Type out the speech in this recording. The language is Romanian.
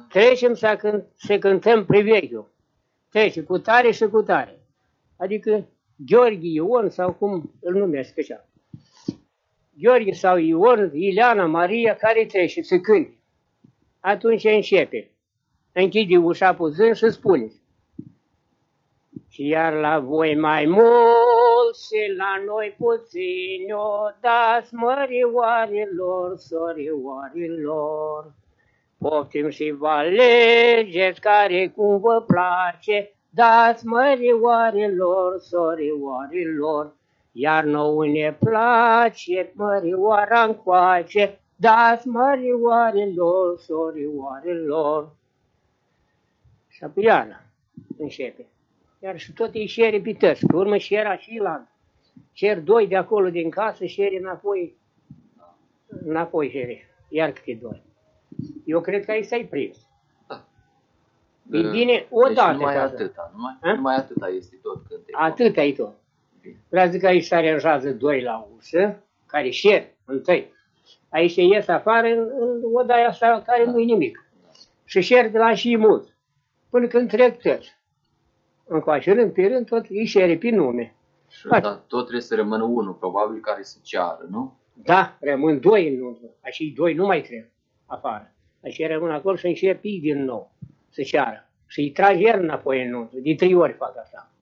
trecem să cântăm privechiul. Trece cu tare și cu tare. Adică Gheorghe, Ion sau cum îl numesc așa. Gheorghe sau Ion, Ileana, Maria, care trece să cânte. Atunci începe. Închide ușa puțin și spune. Și iar la voi mai mult și la noi puțin o dați mărioarelor, sorioarelor. Poftim și vă alegeți care cum vă place, dați mărioarelor, sorioarelor. Iar nouă ne place mărioara încoace, dați mărioarelor, sorioarelor. Și apoi iară începe. Iar și tot îi șere pități. Pe urmă șera și la cer doi de acolo din casă, șere înapoi șere. Iar câte doi. Eu cred că aici s-ai prins. Da. E bine, odată. Deci numai atâta, numai atâta este tot cântecul. Atâta e tot. Vreau să zic că aici se aranjează doi la ușă, care șer întâi. Aici ies afară în odaia asta care nu-i nimic. Și șer de la și mult. Până când trec toți. Încoace rând pe rând, tot îi șere pe nume. Și da, tot trebuie să rămână unul, probabil, care să ceară, nu? Da, rămân doi în nuntă. Așa doi nu mai trec afară. Așa rămân acolo și începe din nou să ceară. Și îi trage iar înapoi în nuntă. De 3 ori fac asta.